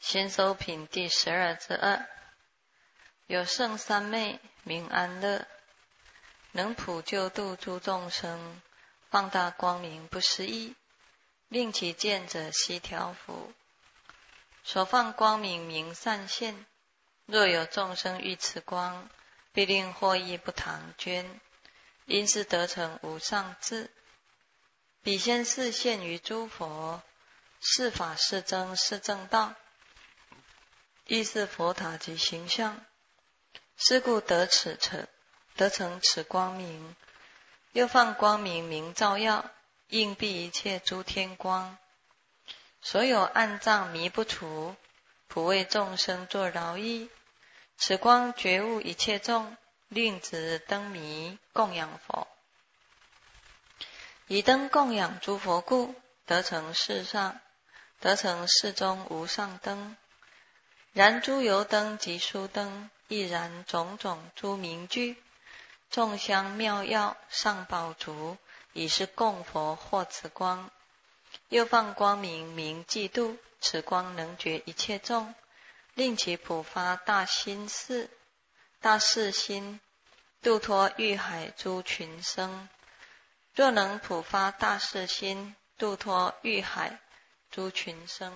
新手品第12之2，有圣三昧名安乐，能普救度诸众生，放大光明不思议，令其见者悉调伏。所放光明名善现，若有众生欲此光，必令获益不唐捐，因是得成无上智。彼先示现于诸佛，是法是真是正道，亦是佛塔及形象，是故得成此光明。又放光明名照耀，应蔽一切诸天光，所有暗障迷不除，普为众生作饶益。此光觉悟一切众，令执灯迷供养佛。以灯供养诸佛故，得成世上，得成世中无上灯。然诸油灯及酥灯，亦然种种诸名具，众香妙药上宝烛，以是供佛获此光。又放光明名嫉妒，此光能觉一切众，令其普发大誓心，度脱欲海诸群生。若能普发大誓心，度脱欲海诸群生，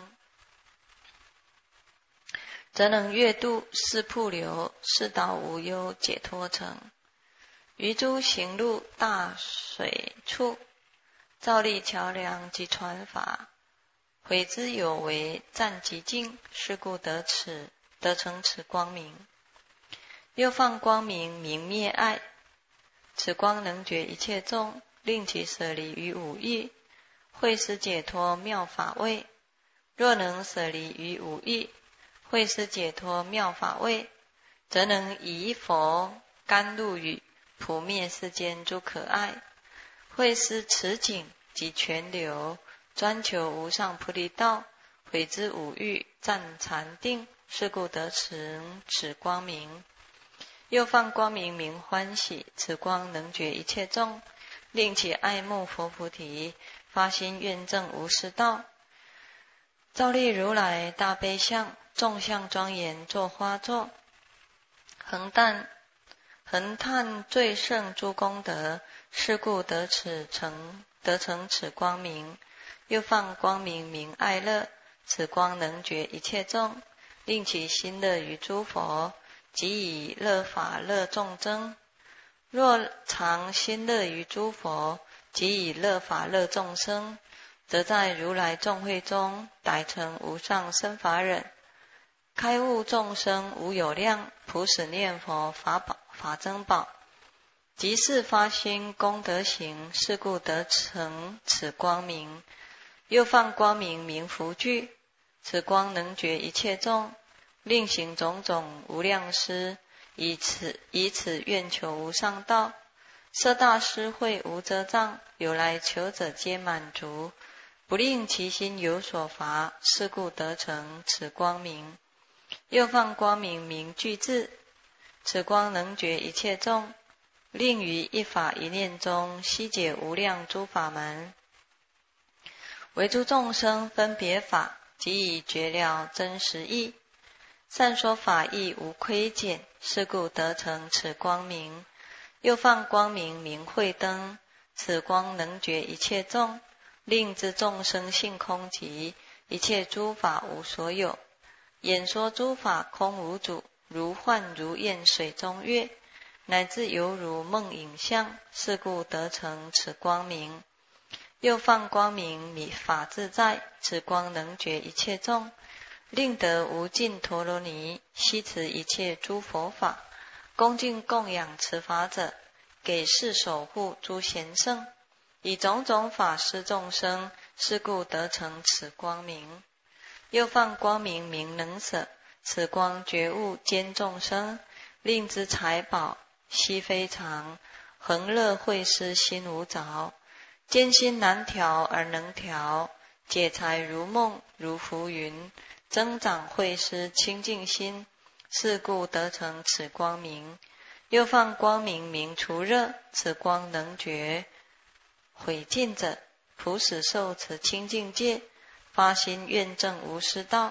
则能越度四瀑流，四岛无忧解脱城。于诸行路大水处，造立桥梁及船筏，毁之有为，暂极尽，是故得成此光明。又放光明名灭爱，此光能觉一切众，令其舍离于五欲，慧思解脱妙法位。若能舍离于五欲，慧思解脱妙法位，则能以佛甘露雨，普灭世间诸可爱。慧思此景及泉流，专求无上菩提道，毁之五欲，暂禅定，是故得成此光明。又放光明名欢喜，此光能觉一切众，令其爱慕佛菩提，发心愿证无师道。造立如来大悲相，众相庄严作花座，横叹最胜诸功德，是故得成此光明。又放光明名爱乐，此光能觉一切众，令其心乐于诸佛，即以乐法乐众生。若常心乐于诸佛，即以乐法乐众生，则在如来众会中，逮成无上生法忍，开悟众生无有量，普使念佛法珍宝，即是发心功德行，是故得成此光明。又放光明名福聚，此光能觉一切众，令行种种无量施，以此愿求无上道。设大施会无遮障，有来求者皆满足，不令其心有所乏，是故得成此光明。又放光明名具智，此光能觉一切众，令于一法一念中悉解无量诸法门，为诸众生分别法，即以觉了真实义，善说法义无亏减，是故得成此光明。又放光明名慧灯，此光能觉一切众，令知众生性空寂，一切诸法无所有，演说诸法空无主，如幻如焰水中月，乃至犹如梦影像，是故得成此光明。又放光明米法自在，此光能觉一切众，令得无尽陀罗尼，悉持一切诸佛法，恭敬供养持法者，给事守护诸贤圣，以种种法施众生，是故得成此光明。又放光明名能舍，此光觉悟兼众生，令知财宝悉非常，恒乐慧思心无着，艰辛难调而能调，解财如梦如浮云，增长慧思清净心，是故得成此光明。又放光明名除热，此光能觉毁尽者，普使受持清净戒，发心愿证无师道，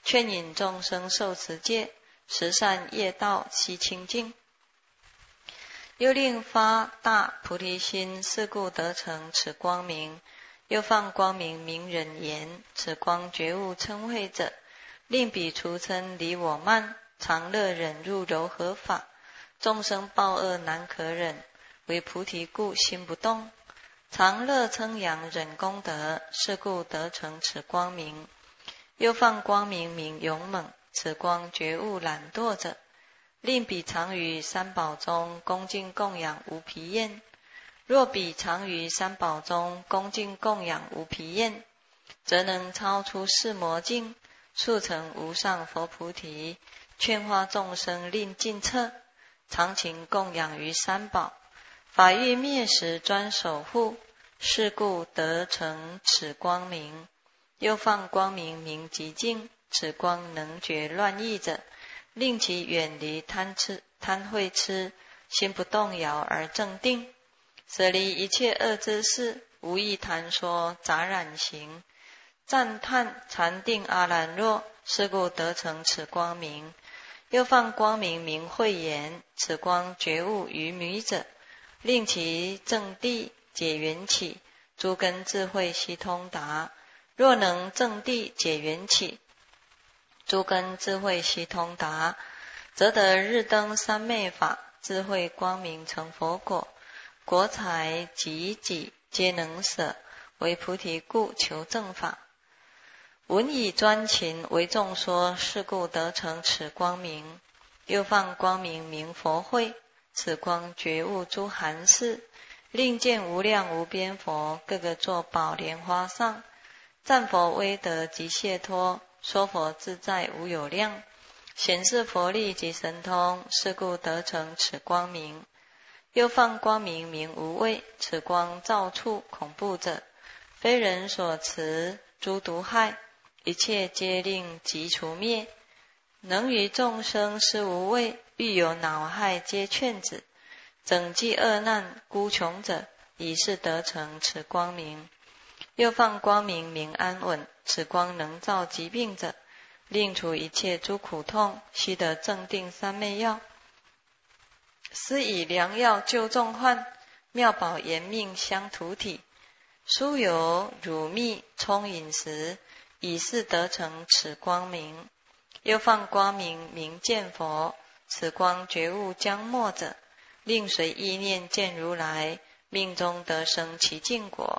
劝引众生受持戒，十善业道悉清净。又令发大菩提心，是故得成此光明。又放光明明人言，此光觉悟称慧者，令彼除嗔离我慢，常乐忍入柔和法。众生报恶难可忍，为菩提故心不动。常乐称扬忍功德，是故得成此光明。又放光明明勇猛，此光觉悟懒惰者，令彼常于三宝中恭敬供养无疲厌。若彼常于三宝中恭敬供养无疲厌，则能超出四魔境，速成无上佛菩提，劝化众生令尽彻，常勤供养于三宝，法欲灭时专守护，是故得成此光明。又放光明明极净，此光能觉乱意者，令其远离贪恚痴，心不动摇而正定，舍离一切恶之事，无意谈说杂染行，赞叹禅定阿兰若，是故得成此光明。又放光明明慧眼，此光觉悟愚迷者，令其正地解缘起，诸根智慧悉通达。若能正地解缘起，诸根智慧悉通达，则得日登三昧法，智慧光明成佛果，国财己己皆能舍，为菩提故求正法。闻以专勤为众说，是故得成此光明。又放光明明佛慧，此光觉悟诸含事，令见无量无边佛，个个坐宝莲花上，赞佛威德及解脱，说佛自在无有量，显示佛力及神通，是故得成此光明。又放光明明无畏，此光照处恐怖者，非人所持，诸毒害，一切皆令即除灭，能于众生施无畏，欲有恼害皆劝止，整济恶难孤穷者，以是得成此光明。又放光明明安稳，此光能照疾病者，令除一切诸苦痛，悉得正定三昧药。施以良药救众患，妙宝延命相图体，酥油乳蜜充饮食，以是得成此光明。又放光明明见佛，此光觉悟将没者，令随意念见如来，命中得生其净果。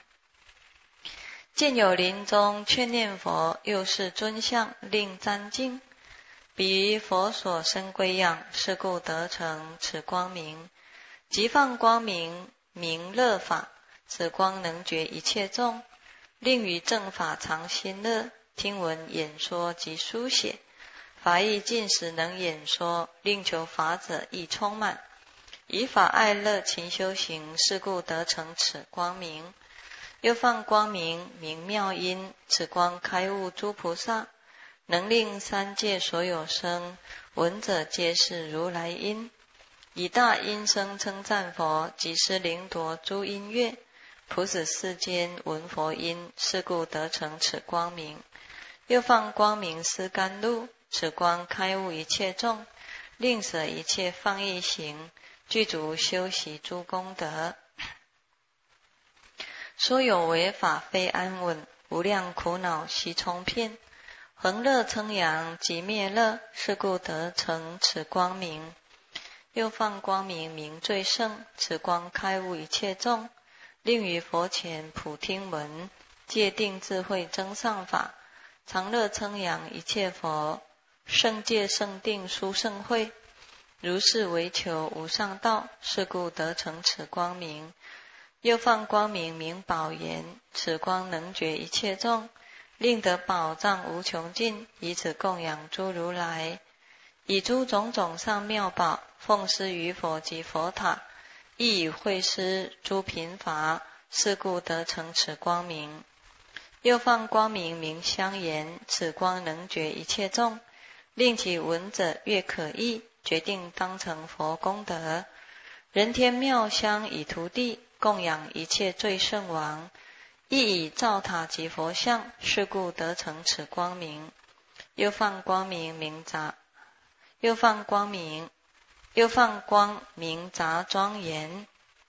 见有林中劝念佛，又是尊相令瞻敬，彼于佛所生归样，是故得成此光明。即放光明明乐法，此光能觉一切众，令于正法常心乐，听闻演说及书写，法义尽时能演说，令求法者亦充满，以法爱乐勤修行，是故得成此光明。又放光明明妙音，此光开悟诸菩萨，能令三界所有生，闻者皆是如来音，以大音声称赞佛，即施灵夺诸音乐，普使世间闻佛音，是故得成此光明。又放光明施甘露，此光开悟一切众，令舍一切放逸行，具足修习诸功德。说有为法非安稳，无量苦恼悉冲遍，恒乐称扬即灭乐，是故得成此光明。又放光明明最胜，此光开悟一切众，令于佛前普听闻，戒定智慧增上法，常乐称扬一切佛，圣戒圣定殊胜慧，如是为求无上道，是故得成此光明。又放光明明宝言，此光能觉一切众，令得宝藏无穷尽，以此供养诸如来，以诸种种上妙宝奉施于佛及佛塔，亦以会施诸贫乏，是故得成此光明。又放光明明香言，此光能觉一切众，令其闻者越可意，决定当成佛功德。人天妙香以涂地，供养一切最圣王，亦以造塔及佛像，是故得成此光明。 又放光明明杂庄严。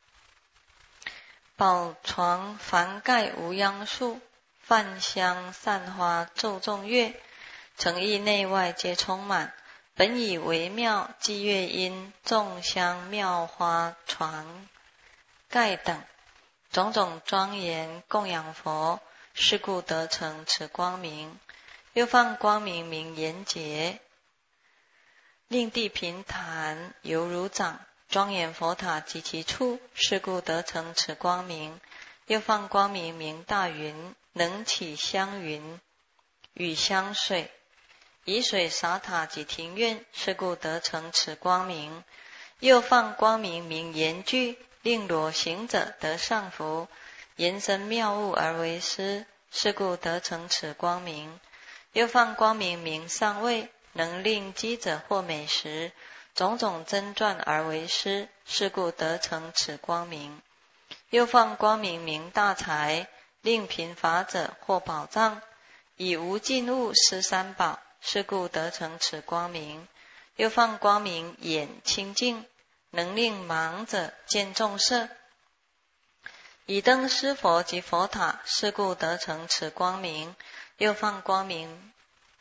宝床凡盖无央树，泛香散花奏众乐，诚意内外皆充满。本以为妙伎乐音，众香妙花床盖等种种庄严供养佛，是故得成此光明。又放光明明严洁，令地平坦犹如掌，庄严佛塔及其处，是故得成此光明。又放光明明大云，能起香云与香水，以水洒塔及庭院，是故得成此光明。又放光明明严具，令裸行者得上福，延伸妙物而为师，是故得成此光明。又放光明明上位，能令饥者获美食，种种珍馔而为师，是故得成此光明。又放光明明大财，令贫乏者获宝藏，以无尽物施三宝，是故得成此光明。又放光明眼清净，能令盲者见众色，以灯施佛及佛塔，是故得成此光明。又放光明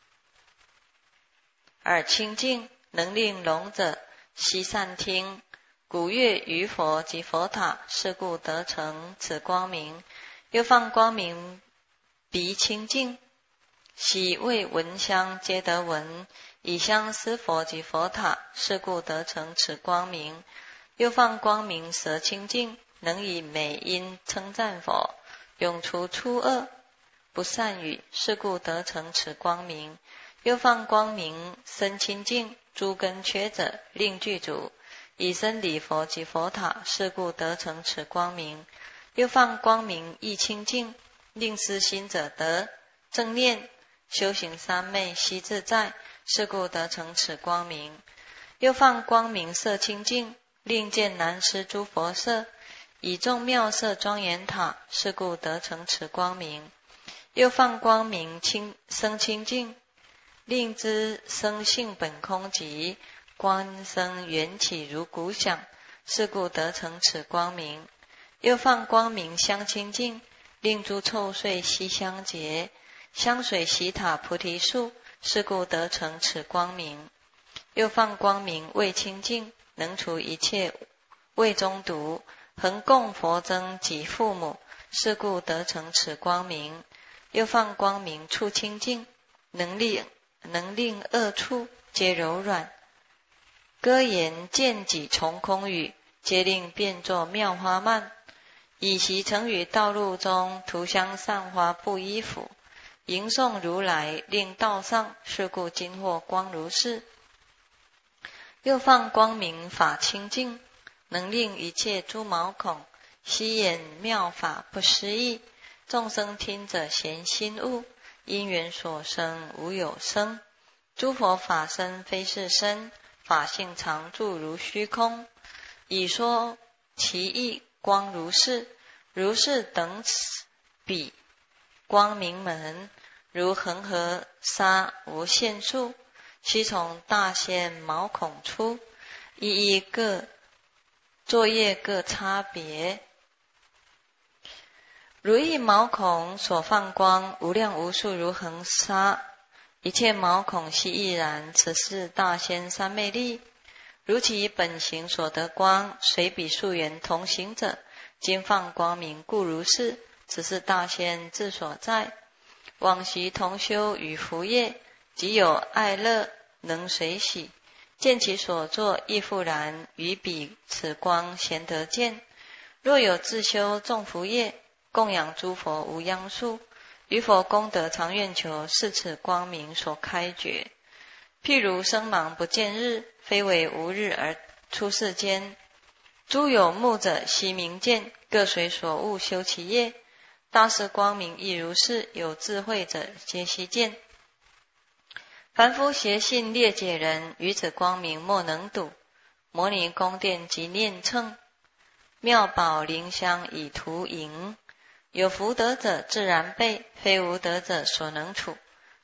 耳清净，能令聋者悉善听古乐于佛及佛塔，是故得成此光明。又放光明鼻清净，喜味闻香皆得闻，以香施佛及佛塔，是故得成此光明。又放光明舌清净，能以美音称赞佛，永除粗恶不善语，是故得成此光明。又放光明身清净，诸根缺者令具足，以身礼佛及佛塔，是故得成此光明。又放光明意清净，令思心者得正念，修行三昧悉自在，是故得成此光明。又放光明色清净，令见难施诸佛色，以众妙色庄严塔，是故得成此光明。又放光明生清净，令知生性本空寂，观生缘起如鼓响，是故得成此光明。又放光明香清净，令诸臭秽悉相结，香水洗塔菩提树，是故得成此光明。又放光明味清净，能除一切味中毒，恒供佛僧及父母，是故得成此光明。又放光明处清净，能令恶处皆柔软，歌言见己从空语，皆令变作妙花蔓，以习成于道路中，涂香散花布衣服，迎送如来令道上，是故今获光如是。又放光明法清净，能令一切诸毛孔悉眼妙法不思议，众生听者咸心悟，因缘所生无有生，诸佛法身非是身，法性常住如虚空，以说其意光如是。如是等彼光明门，如恒河沙无限数，悉从大仙毛孔出，一一各作业各差别。如意毛孔所放光，无量无数如恒沙，一切毛孔悉亦然，此是大仙三昧力。如其本行所得光，随彼数缘同行者，今放光明故如是。此是大仙自所在，往昔同修与福业，即有爱乐能随喜，见其所作亦复然，于彼此光咸得见。若有自修众福业，供养诸佛无央数，于佛功德常愿求，是此光明所开觉。譬如生盲不见日，非为无日而出世间，诸有目者悉明见，各随所悟修其业。大士光明亦如是，有智慧者皆悉见。凡夫邪信劣解人，于此光明莫能睹。摩尼宫殿及念称，妙宝灵香以图迎。有福德者自然备，非无德者所能处。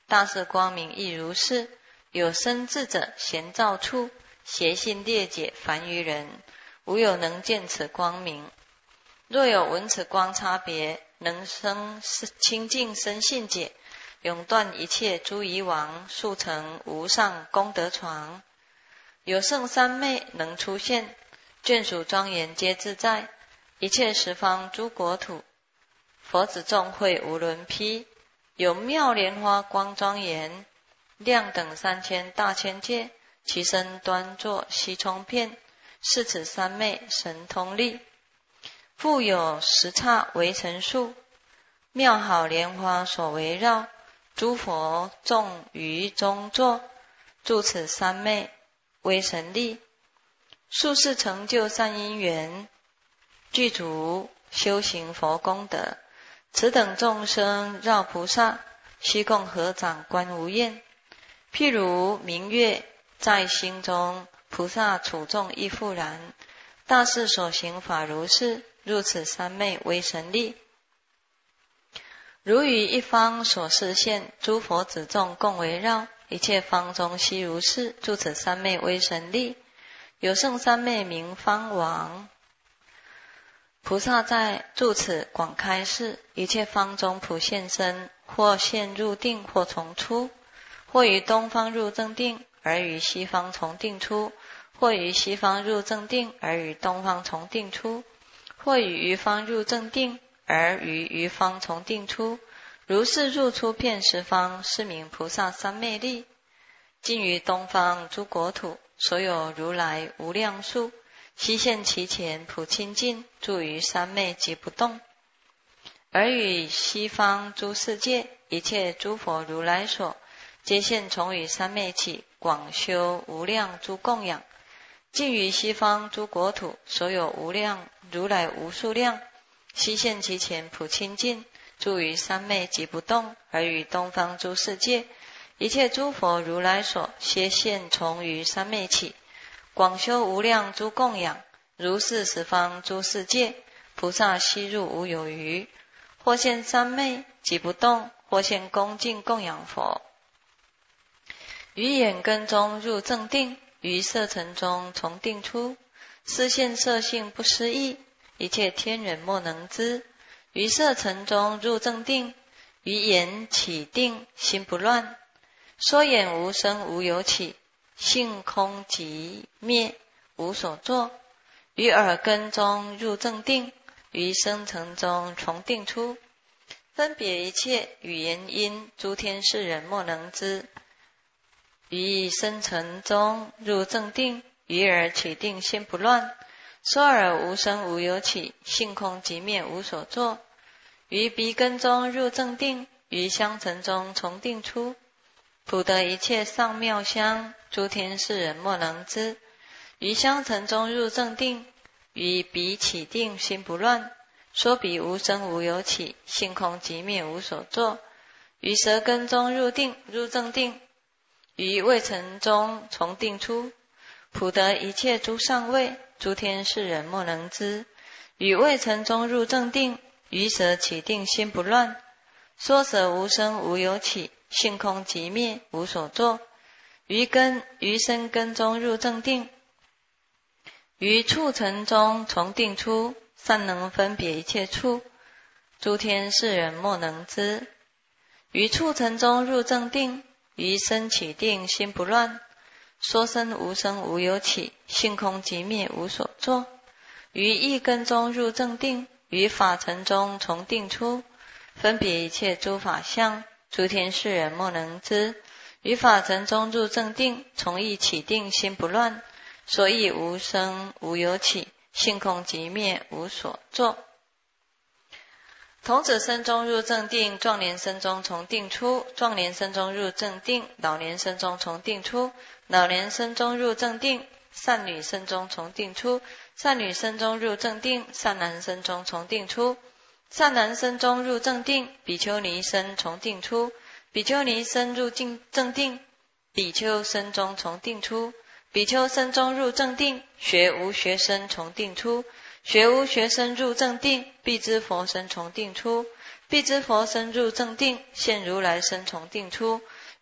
大士光明亦如是。有生智者闲照处，邪心裂解凡于人，无有能见此光明。若有闻此光差别，能生清净生信解，永断一切诸疑王，速成无上功德床。有圣三昧能出现，眷属庄严皆自在，一切十方诸国土，佛子众会无伦披。有妙莲花光庄严，量等3000大千界，其身端坐悉充遍，是此三昧神通力。复有10刹围城树，妙好莲花所围绕，诸佛众于中坐，住此三昧威神力。数世成就善因缘，具足修行佛功德。此等众生绕菩萨，悉共合掌观无厌。譬如明月在心中，菩萨处众亦复然。大士所行法如是，入此三昧威神力。如于一方所示现，诸佛子众共围绕，一切方中悉如是，住此三昧威神力。有圣三昧名方王，菩萨在住此广开示，一切方中普现身，或现入定，或从出，或于东方入正定，而于西方从定出，或于西方入正定，而于东方从定出，或于余方入正定，而于余方从定出。如是入出遍十方，是名菩萨三昧力。尽于东方诸国土，所有如来无量数，悉现其前，普清净，住于三昧即不动。而与西方诸世界，一切诸佛如来所，皆现从于三昧起，广修无量诸供养。尽于西方诸国土，所有无量如来无数量，悉现其前，普清净，住于三昧即不动。而与东方诸世界，一切诸佛如来所，皆现从于三昧起，广修无量诸供养。如是十方诸世界，菩萨悉入无有余，或现三昧即不动，或现恭敬供养佛。于眼根中入正定，于色尘中从定出，是现色性不思议，一切天人莫能知。于色尘中入正定，于眼起定，心不乱。说眼无生无有起，性空即灭，无所作。于耳根中入正定，于声尘中从定出，分别一切语言音，诸天世人莫能知。于声尘中入正定，于耳起定，心不乱。说耳无生无有起，性空即灭，无所作。于鼻根中入正定，于香尘中从定出，普得一切上妙香，诸天世人莫能知。于香尘中入正定，于鼻起定，心不乱。说彼无生无有起，性空即灭，无所作。于舌根中入正定，于味尘中从定出，普得一切诸上味，诸天世人莫能知。于味尘中入正定，于舌起定，心不乱。说舌无生无有起，性空即灭，无所作。于身根中入正定，于处尘中从定出，善能分别一切处，诸天世人莫能知。于处尘中入正定，于身起定，心不乱。说身无生无有起，性空即灭，无所作。于意根中入正定，于法尘中从定出，分别一切诸法相，诸天世人莫能知。于法尘中入正定，从意起定，心不乱。所以无生无有起，性空即灭，无所作。童子身中入正定，壮年身中从定出，壮年身中入正定，老年身中从定出，老年身中入正定，善女身中从定出，善女身中入正定，善男身中从定出，善男身中入正定，比丘尼身从定出，比丘尼身入正定，比丘身中从定出，比丘身中入正定，学无学身从定出，学无学身入正定，必知佛身从定出，必知佛身入正定，现如来身从定出，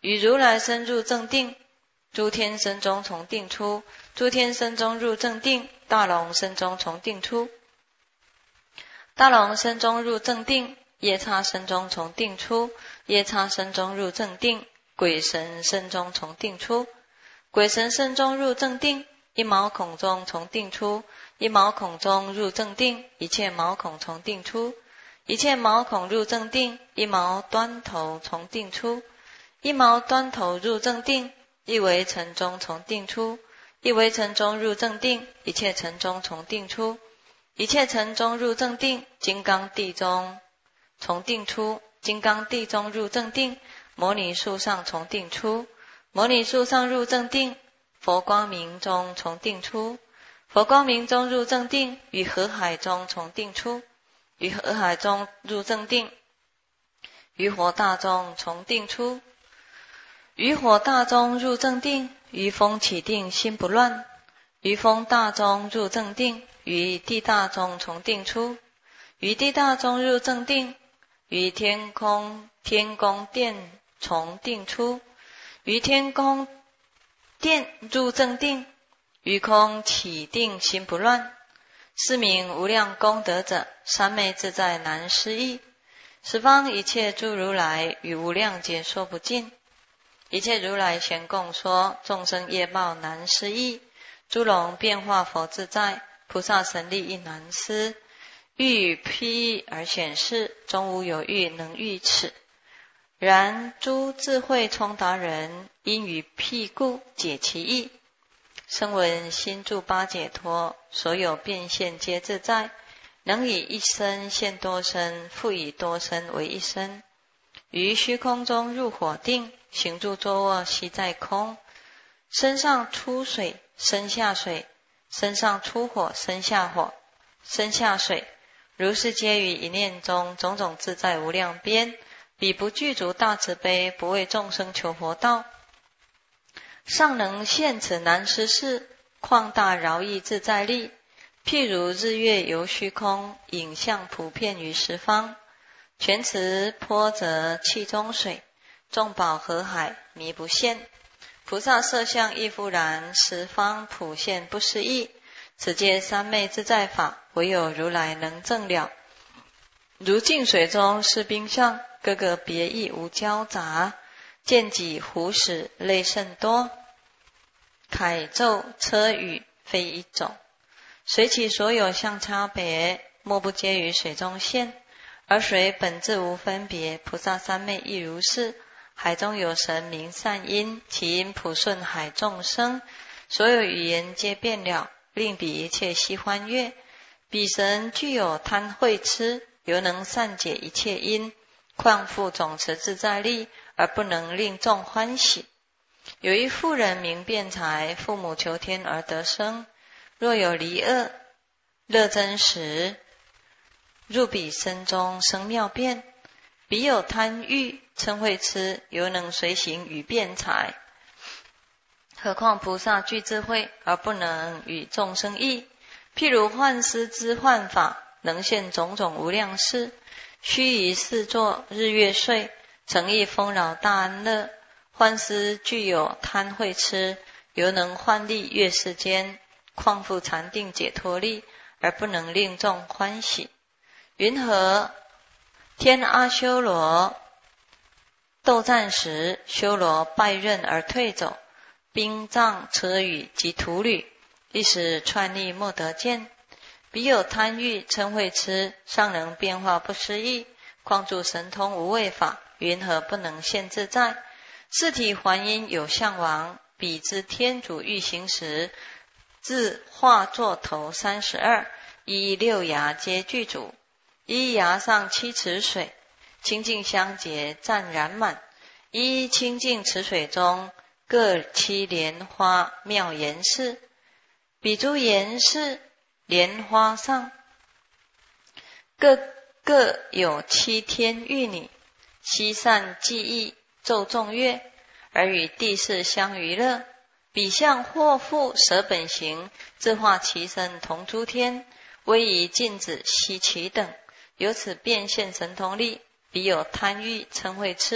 与如来身入正定，诸天身中从定出，诸天身中入正定，大龙身中从定出，大龙身中入正定，夜叉身中从定出，夜叉身中入正定，鬼神身中从定出，鬼神身中入正定，一毛孔中从定出，一毛孔中入正定，一切毛孔从定出，一切毛孔入正定，一毛端头从定出，一毛端头入正定，一为尘中从定出，一为尘中入正定，一切尘中从定出，一切尘中入正定，金刚地中从定出，金刚地中入正定，摩尼树上从定出，摩尼树上入正定，佛光明中从定出，佛光明中入正定，于河海中从定出，于河海中入正定，于火大中从定出，于火大中入正定，于风起定心不乱，于风大中入正定，于地大中从定出，于地大中入正定，于天宫殿从定出，于天宫殿入正定，于空起定心不乱，是名无量功德者，三昧自在难思议。十方一切诸如来与无量劫说不尽，一切如来咸共说，众生业报难思议。诸龙变化佛自在，菩萨神力亦难思。欲与譬喻而显示，终无有欲能喻此。然诸智慧通达人，因于譬故解其意。声闻心住八解脱，所有变现皆自在，能以一身现多身，复以多身为一身。于虚空中入火定，行住坐卧悉在空。身上出水，身下水；身上出火，身下火，身下水。如是皆于一念中，种种自在无量边。彼不具足大慈悲，不为众生求佛道，尚能现此难思事，旷大饶益自在力。譬如日月游虚空，影像普遍于十方。泉池波泽气中水，众宝河海迷不现。菩萨色相亦复然，十方普现不思议。此皆三昧自在法，唯有如来能证了。如净水中是冰相，各个别异无交杂。见己胡使类甚多，凯奏车语非一种。随其所有相差别，莫不皆于水中现。而水本质无分别，菩萨三昧亦如是。海中有神名善因，其因普顺海众生，所有语言皆变了，令彼一切悉欢悦。彼神具有贪慧痴，犹能善解一切因，况复总持自在力，而不能令众欢喜。有一妇人名辩才，父母求天而得生。若有离恶乐真实，入彼身中生妙变。彼有贪欲嗔恚痴，犹能随行与辩才。何况菩萨具智慧，而不能与众生异。譬如幻师之幻法，能现种种无量事。须臾四座日月岁，诚意丰饶大安乐。幻师具有贪恚痴，犹能幻力越世间，况复禅定解脱力，而不能令众欢喜。云何？天阿修罗斗战时，修罗败刃而退走，兵杖车舆及土履，一时窜逆莫得见。彼有贪欲嗔恚痴，尚能变化不思议，况住神通无畏法，云何不能现自在？四体还因有相王，彼之天主欲行时，自化作头32，一六牙皆具足，一牙上7池水，清净相结湛然满。一清净池水中，各7莲花妙严饰。彼诸严饰莲花上，各有7天玉女，悉善记忆奏众乐，而与地势相娱乐。彼相或复舍本形，自化其身同诸天，威仪禁止悉其等，由此变现神通力。彼有贪欲嗔恚痴，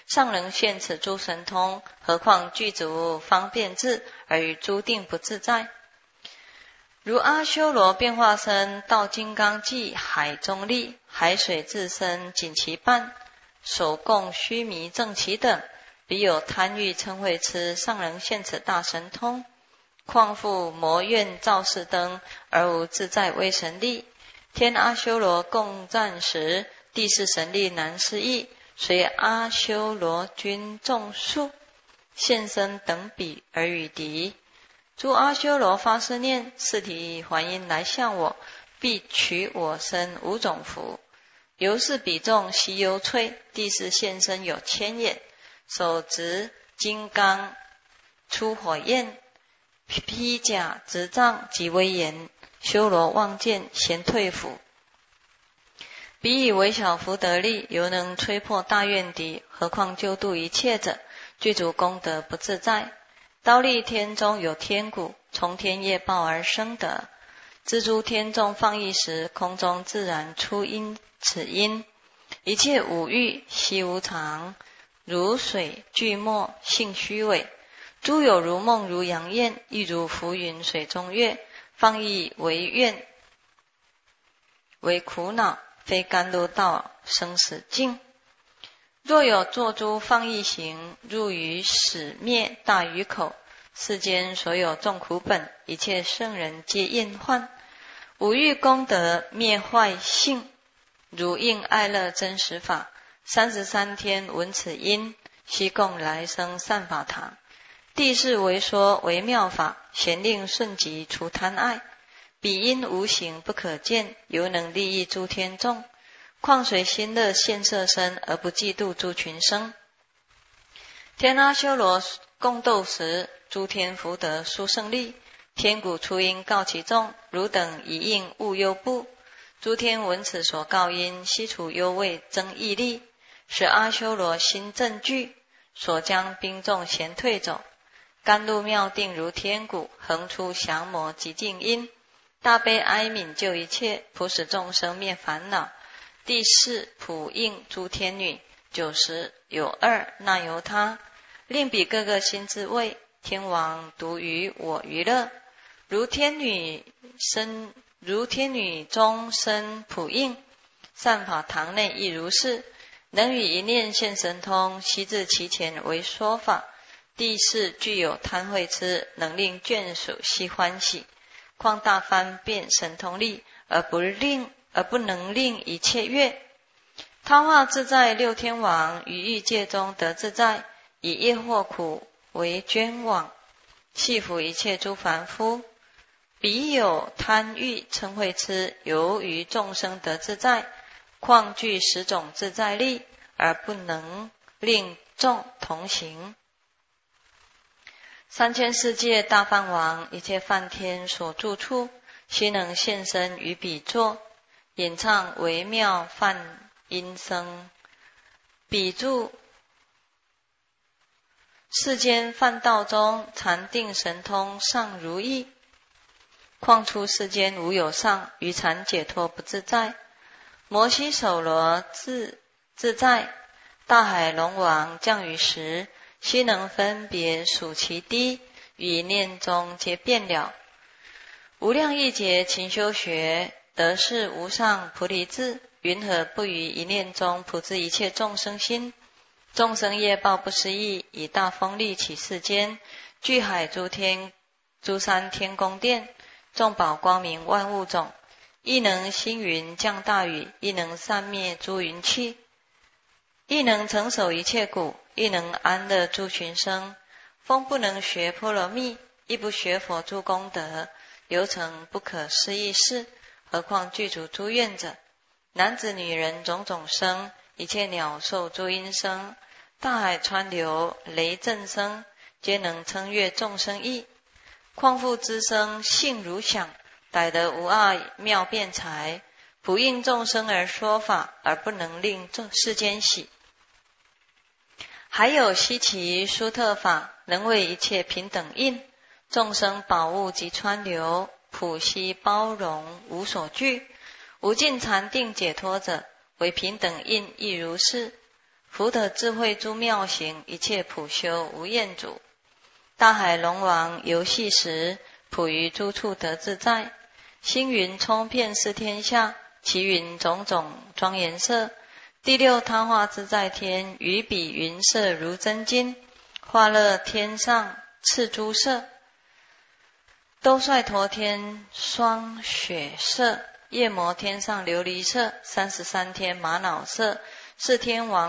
尚能现此诸神通，何况具足方便智，而于诸定不自在？如阿修罗变化身，到金刚际海中立，海水自身紧其半，手供须弥正其等，彼有贪欲嗔恚痴，尚能现此大神通。况复魔怨照世灯，而无自在威神力。天阿修罗共战时，地势神力难思议，随阿修罗军众数，现身等比而与敌。诸阿修罗发誓念：四体还因来向我，必取我身五种福。由是彼众悉忧悴，地势现身有千眼，手执金刚出火焰，披甲执杖极威严，修罗望见咸退服。彼以微小福德力，犹能摧破大怨敌，何况救度一切者，具足功德不自在。刀立天中有天鼓，从天业报而生得。蜘蛛天众放逸时，空中自然出音，此音一切五欲悉无常，如水巨沫，性虚伪。诸有如梦如阳焰，亦如浮云水中月，放逸为怨，为苦恼，非甘露道生死境。若有作诸放逸行，入于始灭大鱼口。世间所有众苦本，一切圣人皆厌患。五欲功德灭坏性，如应爱乐真实法。33天闻此音，悉共来生善法堂。地势为说为妙法，咸令顺极除贪爱。彼因无形不可见，犹能利益诸天众。况随心乐现色身，而不嫉妒诸群生。天阿修罗共斗时，诸天福德殊胜利。天鼓出音告其众，汝等以应勿忧怖。诸天闻此所告音，悉除忧畏增毅力，使阿修罗心正具，所将兵众咸退走。甘露妙定如天鼓，横出降魔极静音。大悲哀悯救一切，普使众生灭烦恼。第四普应诸天女，90有2那由他，令彼各个心自慰。天王独于我娱乐，如天女中生普应，善法堂内亦如是。能与一念现神通，悉至其前为说法。第四具有贪恚痴，能令眷属悉欢喜。况大方便神通力，而不能令一切悦。他化自在六天王，于欲界中得自在，以业祸苦为捐往，系服一切诸凡夫。彼有贪欲嗔恚痴，由于众生得自在，况具10种自在力，而不能令众同行。3000世界大梵王，一切梵天所住处，悉能现身于彼座，演唱微妙梵音声。彼住世间梵道中，禅定神通尚如意。况出世间无有上，于禅解脱不自在。摩悉首罗自在，大海龙王降雨时，悉能分别数其滴，于一念中皆变了。无量亿劫勤修学，得是无上菩提智，云何不于一念中普知一切众生心？众生业报不思议，以大风力起世间，巨海诸天诸山天宫殿，众宝光明万物种，亦能兴云降大雨，亦能散灭诸云气，亦能承守一切谷，亦能安乐诸群生。风不能学波罗蜜，亦不学佛诸功德，犹成不可思议事。何况具足诸愿者，男子女人种种生，一切鸟兽诸音声，大海川流雷震声，皆能称悦众生意。况复知声性如响，逮得无碍妙辩才，普应众生而说法，而不能令世间喜。还有稀奇殊特法，能为一切平等应，众生宝物及川流，普悉包容无所惧。无尽禅定解脱者，为平等应亦如是。 福德智慧诸妙行，一切普修无厌阻。大海龙王游戏时，普于诸处得自在。星云充遍四天下，其云种种庄严色。第六他化自在天，于彼云色如真金。化乐天上赤诸色，兜率陀天霜雪色。夜摩天上琉璃色，33天玛瑙色。四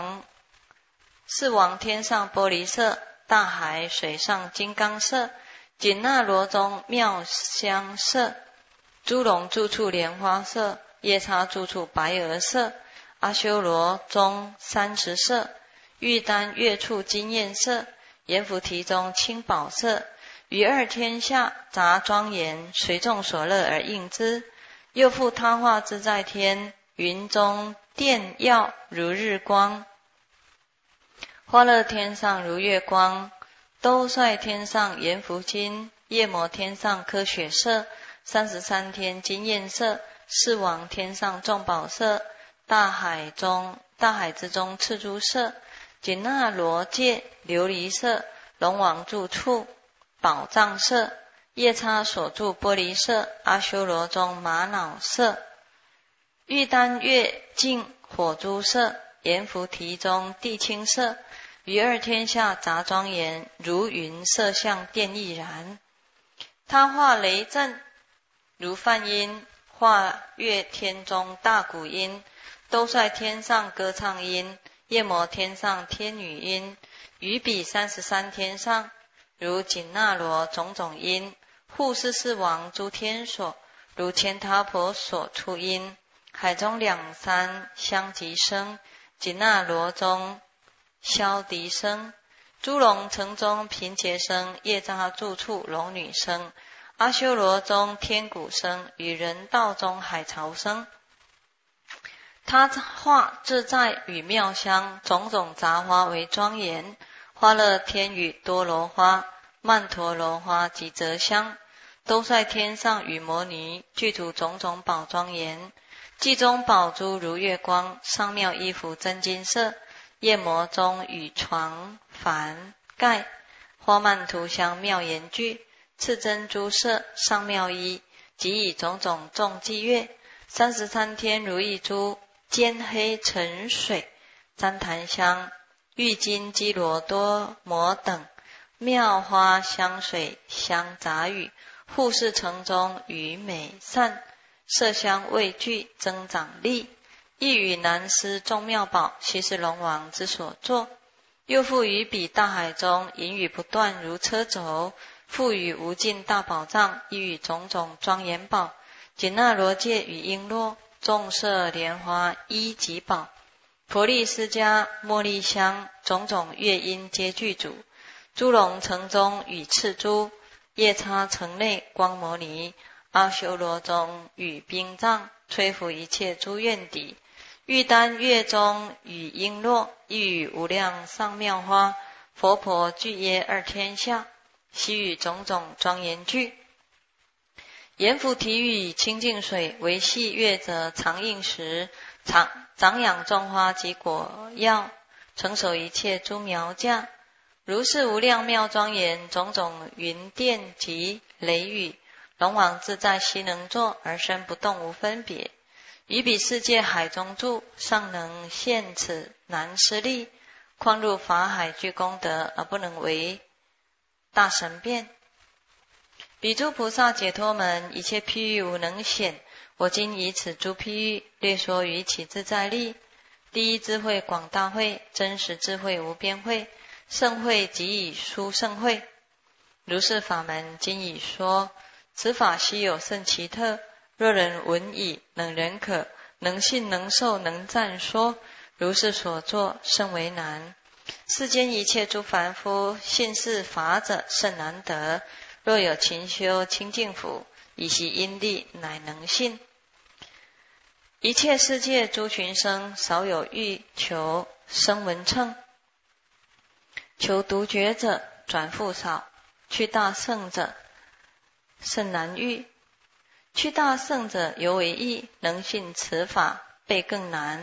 王天上玻璃色。大海水上金刚色。紧那罗中妙香色。诸龙住处莲花色。夜叉住处白鹅色。阿修罗中30色。玉丹月处金焰色。阎浮提中青宝色。于二天下杂庄严，随众所乐而应之。又复他化自在天，云中电耀如日光。化乐天上如月光。兜率天上阎浮金。夜摩天上科雪色。33天金焰色。四王天上众宝色。大海之中赤诸色。紧那罗界琉璃色。龙王住处宝藏色。夜叉所住玻璃色。阿修罗中玛瑙色。玉丹月镜火珠色。阎浮提中地青色。于二天下杂庄严，如云色相电亦然。他化雷震如梵音。化乐天中大鼓音。兜率天上歌唱音。夜摩天上天女音。于彼33天上，如紧那罗种种音。护世四王诸天所，如乾闼婆所出音。海中两山相即生。紧那罗中箫笛声。诸龙城中频伽声。夜叉住处龙女声。阿修罗中天鼓声。与人道中海潮声。他化自在与妙香，种种杂花为庄严。花乐天与多罗花、曼陀罗花及泽香。兜率天上与摩尼，具土种种宝庄严。髻中宝珠如月光，上妙衣服真金色。夜摩中与床幡盖，花曼涂香妙严具。次珍珠色上妙衣，即以种种众伎乐。33天如意珠，尖黑沉水，旃檀香、玉金基罗多摩等妙花香水香杂语。护世城中与美善，色香味具增长力。亦与南施众妙宝，悉是龙王之所作。又复于彼大海中，淫雨不断如车轴。复与无尽大宝藏，亦与种种庄严宝。紧那罗界与璎珞，众色莲花衣及宝。婆利斯迦茉莉香，种种乐音皆具足。诸龙城中与赤珠。夜叉城内光摩尼。阿修罗中与兵藏，摧伏一切诸怨敌。玉丹月中与璎珞，亦与无量上妙花。佛婆具耶二天下，悉与种种庄严具。阎浮提与清净水，为系月则常应时，长养种花及果药，成熟一切诸苗架。如是无量妙庄严，种种云电及雷雨，龙王自在悉能作，而身不动无分别。于彼世界海中住，尚能现此难施力，况入法海具功德，而不能为大神变。彼诸菩萨解脱门，一切譬喻无能显。我今以此诸譬喻，略说于其自在力。第一智慧广大慧，真实智慧无边慧，圣慧即以殊圣慧。如是法门今已说，此法稀有甚奇特。若人闻已，能忍可，能信能受能赞说，如是所作甚为难。世间一切诸凡夫，信是法者甚难得。若有勤修清净福，以习因力，乃能信。一切世界诸群生，少有欲求声闻乘。求独觉者转复少，去大圣者甚难遇。去大圣者犹为易，能信此法倍更难。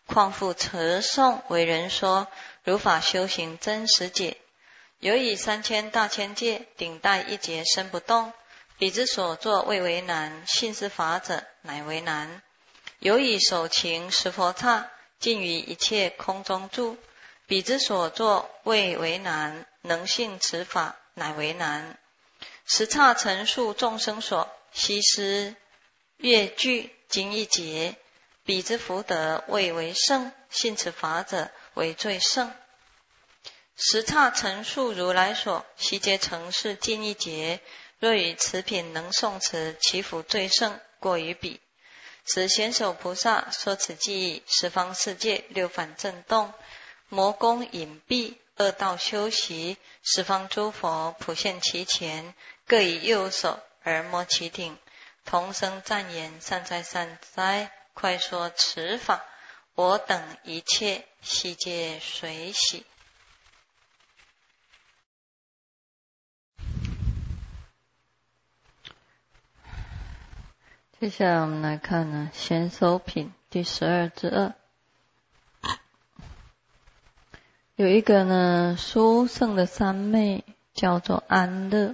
况复持诵为人说，如法修行真实解。有以3000大千界顶戴一劫身不动，彼之所作未为难，信是法者乃为难。有以手擎十佛刹，尽于一切空中住，彼之所作未为难，能信此法乃为难。十刹陈述众生所，悉施乐具经一劫，彼之福德未为胜，信此法者为最胜。十刹陈述如来所，悉皆成事尽一劫，若与此品能诵持，其福最胜，过于彼。此贤首菩萨说此记忆，十方世界六反震动，魔宫隐蔽，恶道修习，十方诸佛普现其前，各以右手而摸其顶，同声赞言：善哉善哉，快说此法，我等一切悉皆随喜。接下来我们来看呢，贤首品第12之2。有一个呢殊胜的三昧，叫做安乐。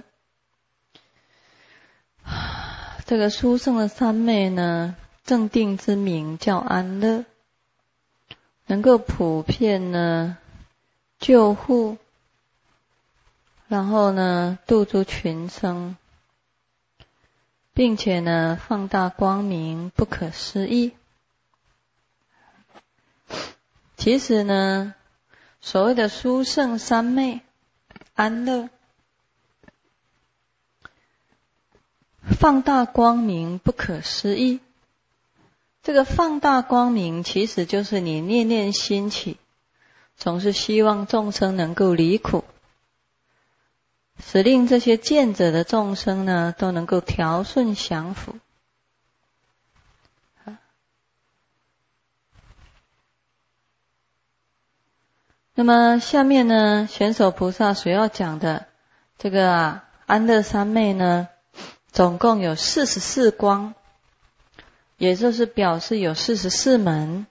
这个殊胜的三昧呢，正定之名叫安乐，能够普遍呢救护，然后呢度诸群生，并且呢放大光明，不可思议。其实呢，所谓的殊胜三昧安乐，放大光明不可思议。这个放大光明其实就是你念念心起，总是希望众生能够离苦，使令这些见者的众生呢都能够调顺降伏。那么下面呢，贤首菩萨所要讲的这个安乐三昧呢，总共有44光，也就是表示有44门。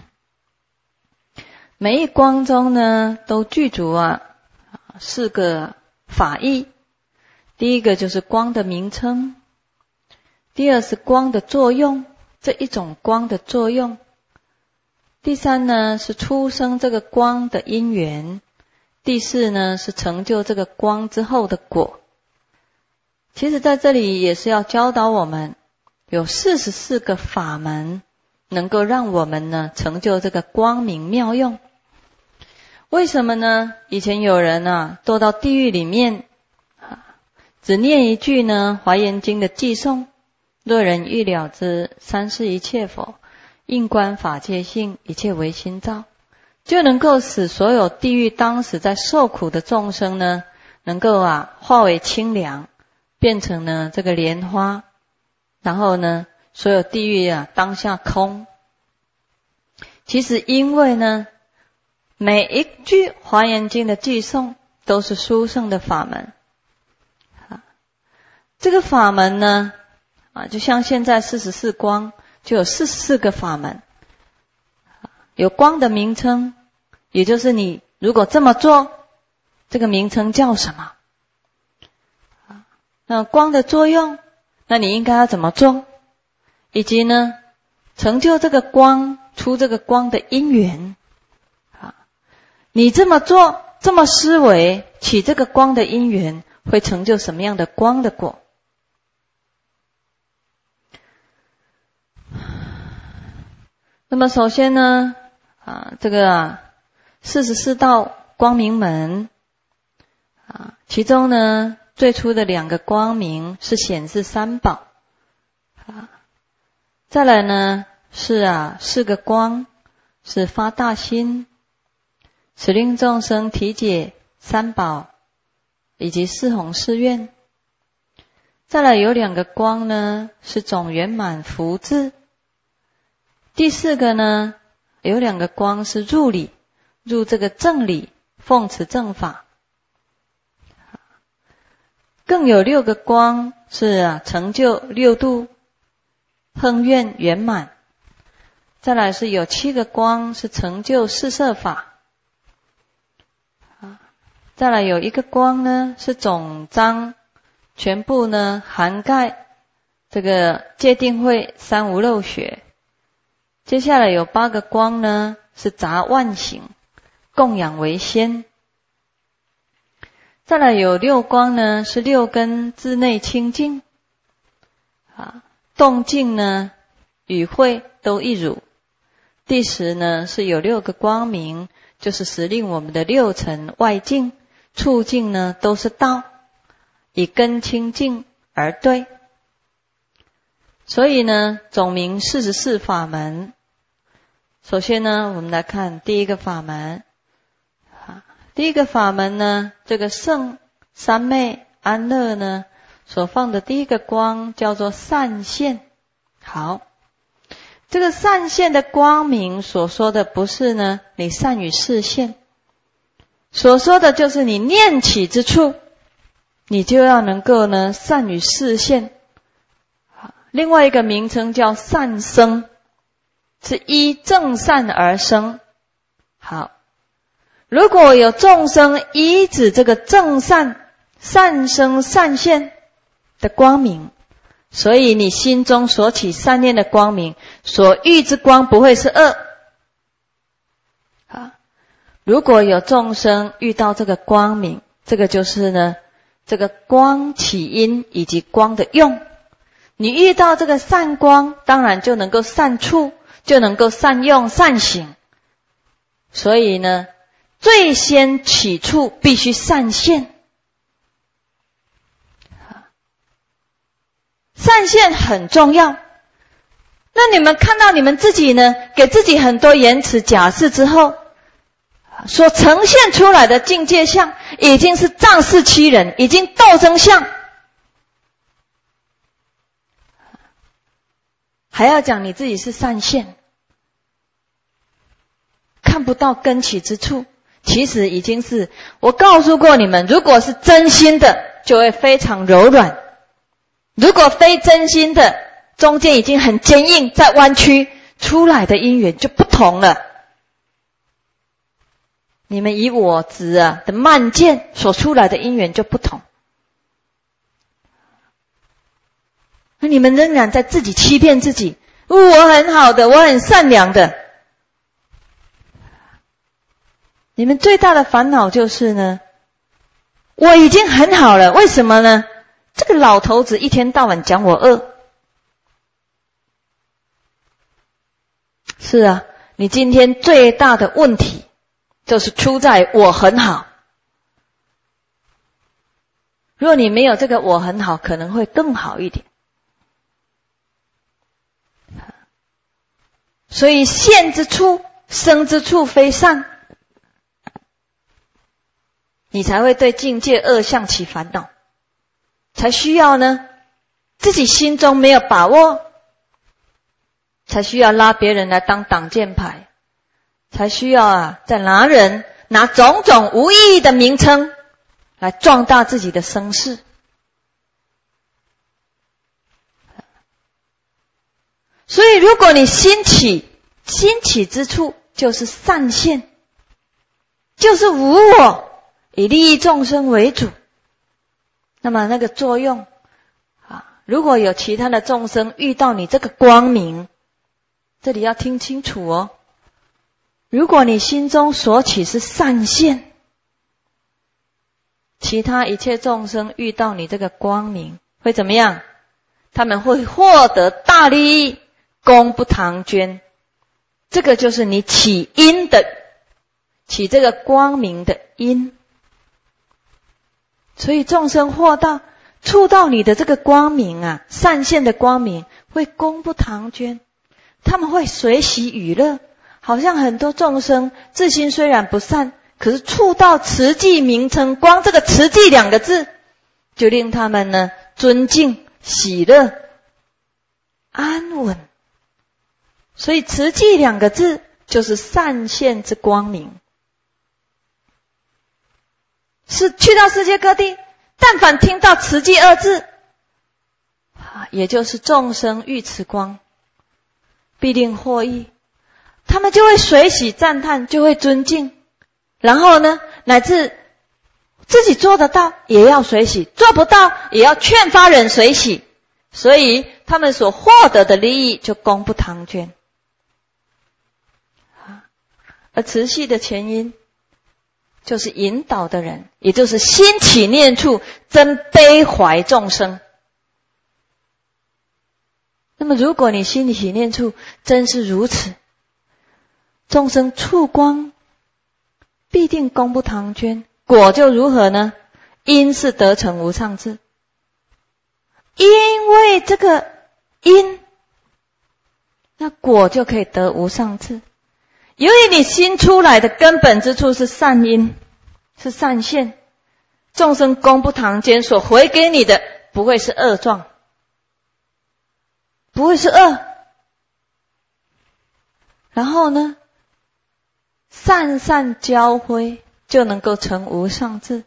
每一光中呢，都具足4个法义。第一个就是光的名称，第二是光的作用，这一种光的作用。第三呢是出生这个光的因缘，第四呢是成就这个光之后的果。其实在这里也是要教导我们，有44个法门能够让我们呢成就这个光明妙用。为什么呢？以前有人堕到地狱里面，只念一句呢华严经的偈颂，若人欲了知三世一切佛，应观法界性，一切唯心造，就能够使所有地狱当时在受苦的众生呢，能够化为清凉，变成呢这个莲花，然后呢所有地狱当下空。其实因为呢每一句华严经的偈颂都是殊胜的法门，这个法门呢就像现在44光，就有44个法门。有光的名称，也就是你如果这么做，这个名称叫什么？那光的作用，那你应该要怎么做？以及呢成就这个光，出这个光的因缘。你这么做，这么思维，起这个光的因缘，会成就什么样的光的果？那么首先呢这个44道光明门其中呢最初的2个光明是显示三宝再来呢是4个光是发大心，使令众生体解三宝以及四弘誓愿。再来有2个光呢是总圆满福智。第4个呢有2个光是入理，入这个正理，奉持正法。更有6个光是成就六度，恒愿圆满。 再来是有7个光是成就四摄法。再来有1个光呢是总章，全部呢涵盖这个戒定慧三无漏学。接下来有8个光呢是杂万行，供养为先。再来有6光呢是6根自内清净，动静呢与慧都一如。第10呢是有6个光明，就是使令我们的6尘外境处境呢都是道，以根清净而对。所以呢总名44法门。首先呢我们来看第1个法门。第1个法门呢，这个圣三昧安乐呢所放的第1个光叫做善现。好，这个善现的光明所说的不是呢你善于示现，所说的就是你念起之处你就要能够呢善于示现。另外一个名称叫善生，是依正善而生。好，如果有众生依止这个正善善生善现的光明，所以你心中所起善念的光明，所遇之光不会是恶。如果有众生遇到这个光明，这个就是呢这个光起因以及光的用。你遇到这个善光，当然就能够善处，就能够善用善行。所以呢最先起处必须善现。善现很重要。那你们看到你们自己呢给自己很多言辞假释之后，所呈现出来的境界相已经是仗势欺人，已经斗争相，还要讲你自己是善现，看不到根起之处，其实已经是，我告诉过你们，如果是真心的就会非常柔软，如果非真心的中间已经很坚硬，在弯曲，出来的因缘就不同了。你们以我执的慢见所出来的因缘就不同。那你们仍然在自己欺骗自己，我很好的，我很善良的。你们最大的烦恼就是呢，我已经很好了，为什么呢？这个老头子一天到晚讲我恶。是啊，你今天最大的问题就是出在我很好。如果你没有这个我很好，可能会更好一点。所以现之处生之处非善，你才会对境界恶相起烦恼，才需要呢自己心中没有把握，才需要拉别人来当挡箭牌，才需要再拿人拿种种无意义的名称来壮大自己的声势。所以如果你心起之处就是善现，就是无我，以利益众生为主，那么那个作用如果有其他的众生遇到你这个光明，这里要听清楚哦，如果你心中所起是善现，其他一切众生遇到你这个光明会怎么样？他们会获得大利益，功不唐捐。这个就是你起因的，起这个光明的因。所以众生获到触到你的这个光明善现的光明，会功不唐捐，他们会随喜娱乐。好像很多众生自心虽然不善，可是触到慈济名称，光这个慈济2个字就令他们呢尊敬喜乐安稳。所以慈济2个字就是善现之光明，是去到世界各地，但凡听到慈济2字，也就是众生遇此光必定获益， 他们就会随喜赞叹，就会尊敬，然后呢，乃至自己做得到也要随喜，做不到也要劝发人随喜，所以他们所获得的利益就功不唐捐。而持续的前因就是引导的人，也就是心起念处真悲怀众生。那么如果你心起念处真是如此，众生触光必定功不唐捐，果就如何呢？因是得成无上智。因为这个因，那果就可以得无上智。由于你心出来的根本之处是善因，是善现，众生功不唐捐，所回给你的不会是恶状，不会是恶。然后呢，善善交辉就能够成无上智。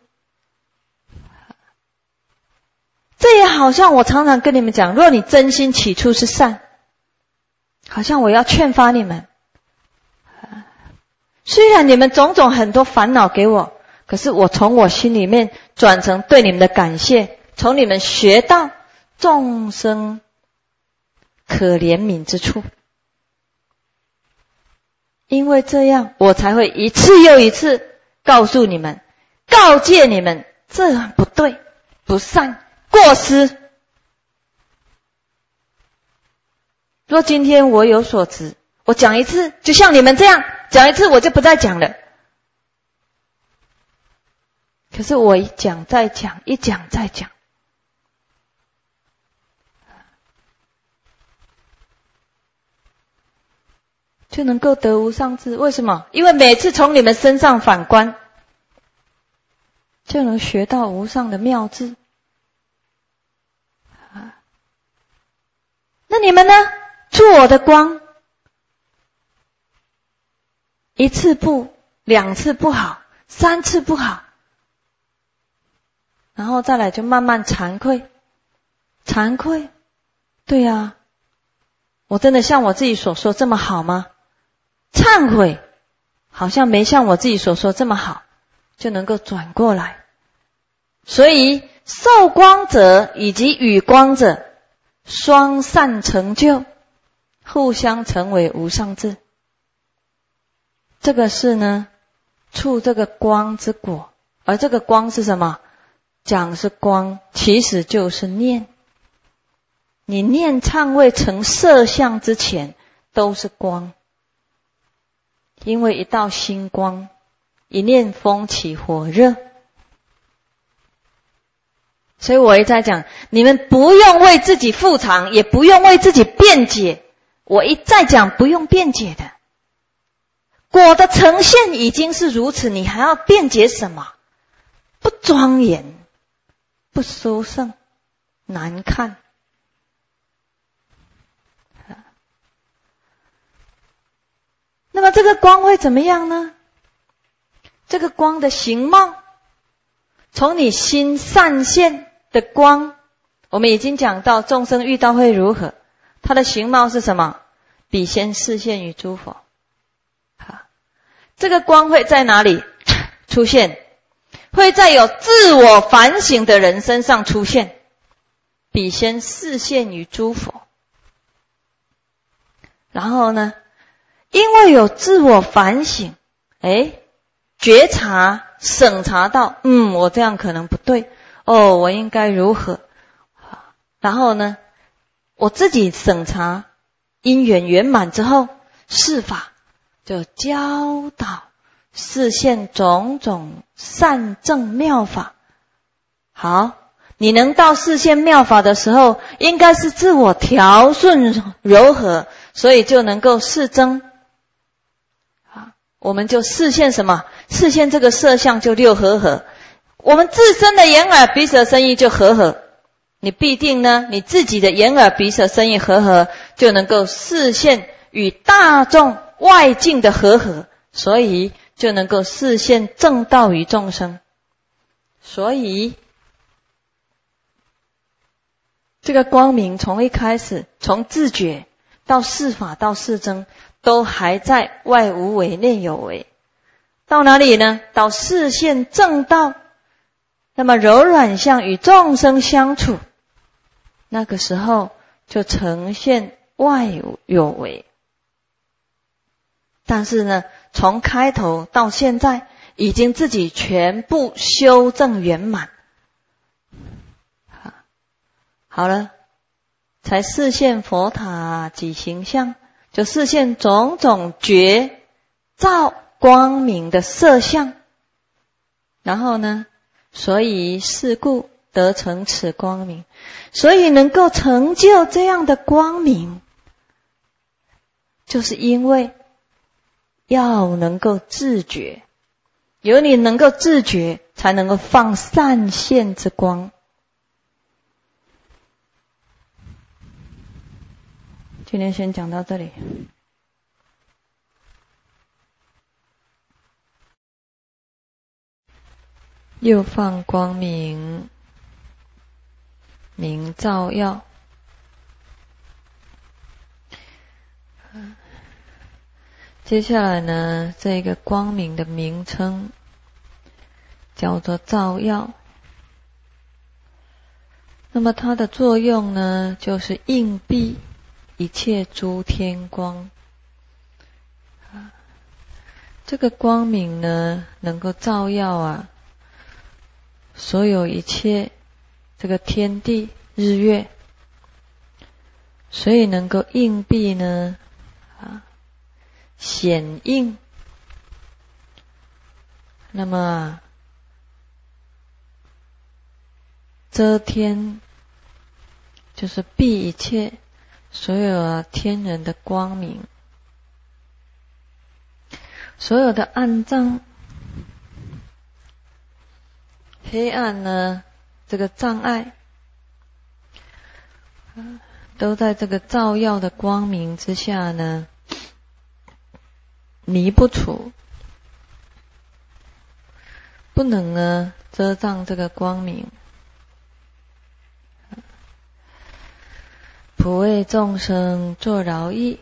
这也好像我常常跟你们讲，若你真心起初是善，好像我要劝发你们，虽然你们种种很多烦恼给我，可是我从我心里面转成对你们的感谢，从你们学到众生可怜悯之处。因为这样，我才会一次又一次告诉你们，告诫你们，这样不对，不善，过失。若今天我有所执，我讲一次，就像你们这样讲一次，我就不再讲了。可是我一讲再讲，一讲再讲，就能够得无上智。为什么？因为每次从你们身上反观，就能学到无上的妙智。那你们呢？触我的光，一次不，两次不好，三次不好，然后再来就慢慢惭愧。惭愧，对啊，我真的像我自己所说这么好吗？忏悔，好像没像我自己所说这么好，就能够转过来。所以受光者以及与光者双善成就，互相成为无上智。这个是呢，触这个光之果。而这个光是什么？讲是光，其实就是念。你念忏未成色相之前，都是光。因为一道心光，一念风起火热。所以我一再讲，你们不用为自己复偿，也不用为自己辩解。我一再讲，不用辩解的。果的呈现已经是如此，你还要辩解什么？不庄严，不殊胜，难看。那么这个光会怎么样呢？这个光的形貌，从你心散现的光，我们已经讲到众生遇到会如何，它的形貌是什么？彼先示现于诸佛。这个光会在哪里出现？会在有自我反省的人身上出现。彼先示现于诸佛。然后呢，因为有自我反省，觉察审查到，我这样可能不对，我应该如何。然后呢，我自己审查因缘圆满之后，释法就教导示现种种善正妙法。好，你能到示现妙法的时候，应该是自我调顺柔和，所以就能够示增。我们就示现什么？示现这个色相就六和合，我们自身的眼耳鼻舌身意就和合。你必定呢，你自己的眼耳鼻舌身意和合，就能够示现与大众外境的和合，所以就能够示现正道于众生。所以这个光明从一开始，从自觉到示法到示增， 都还在外无为内有为。到哪里呢？到示现正道，那么柔软相与众生相处，那个时候就呈现外有为。但是呢，从开头到现在已经自己全部修正圆满。好了，才示现佛塔及形象，就示现种种觉照光明的色相。然后呢，所以是故得成此光明，所以能够成就这样的光明，就是因为要能够自觉，有你能够自觉，才能够放善现之光。今天先讲到这里。又放光明，明照耀。接下来呢，这个光明的名称叫做照耀。那么它的作用呢，就是映蔽一切诸天光。这个光明呢，能够照耀所有一切这个天地日月，所以能够映蔽呢显映。那么遮天就是蔽一切所有天人的光明，所有的暗障黑暗呢，这个障碍都在这个照耀的光明之下呢，离不除，不能呢遮障这个光明。普为众生作饶益，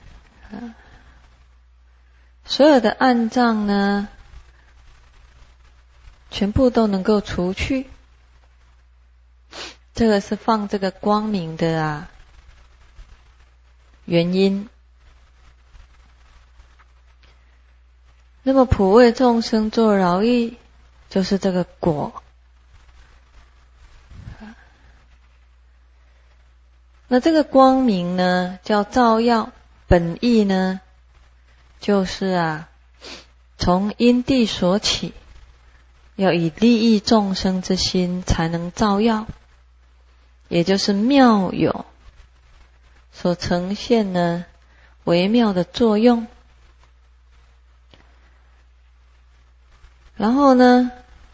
所有的暗障呢，全部都能够除去。这个是放这个光明的原因。那么普为众生作饶益，就是这个果。那这个光明呢，叫照耀，本意呢，就是从因地所起，要以利益众生之心才能照耀，也就是妙有所呈现呢微妙的作用。然后呢，